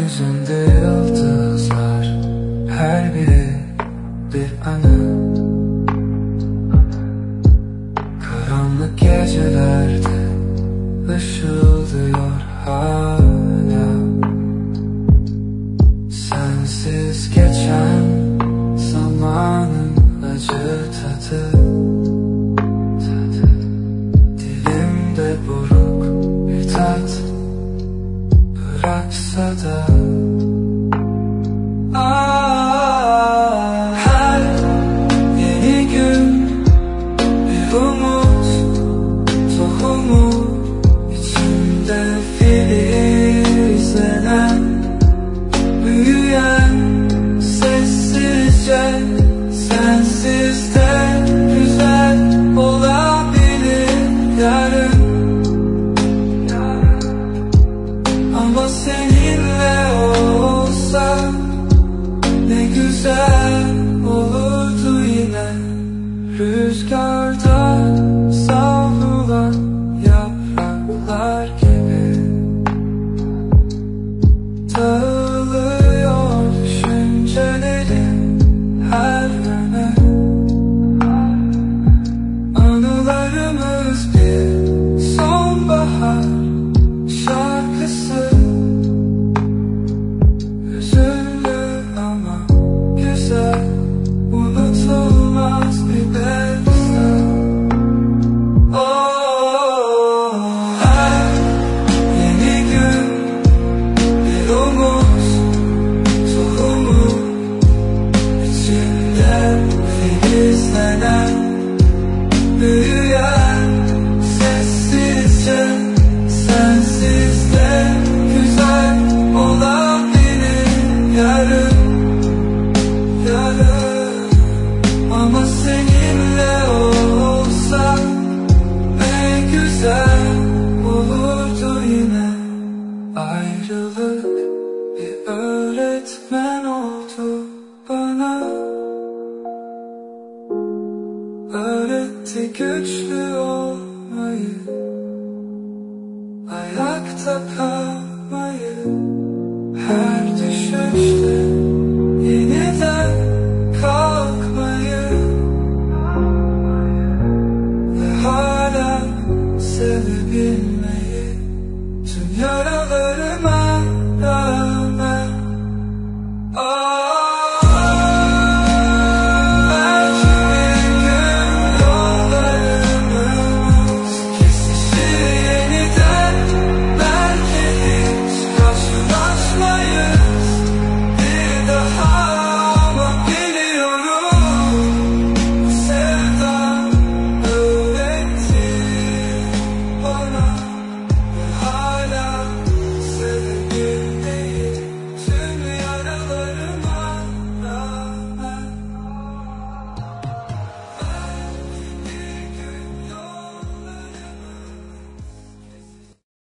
Gökyüzünde yıldızlar, her biri bir anı. Karanlık gecelerde ışıldıyor hala. Sensiz geçen zamanın acı tadı. Dilimde buruk bir tat bıraksa da her yeni gün bir umut tohumu, içimde filizlenen, büyüyen sessizce. Sensiz de güzel olabilir yarın, ama seninle olsa ne güzel olurdu yine. Rüzgarda savrulan yapraklar gibi dağılıyor düşüncelerim her yöne. Anılarımız bir sonbahar şarkısı, hüzünlü ama güzel, unutulmaz bir beste. Oh, her yeni gün bir umut tohumu, içimde filizlenen, büyüyen sessizce. Sensiz de güzel olabilir yarın, ama seninle olsa ne güzel olurdu yine. Ayrılık bir öğretmen oldu bana, öğretti güçlü olmayı, ayakta kalmayı. Her düşüşte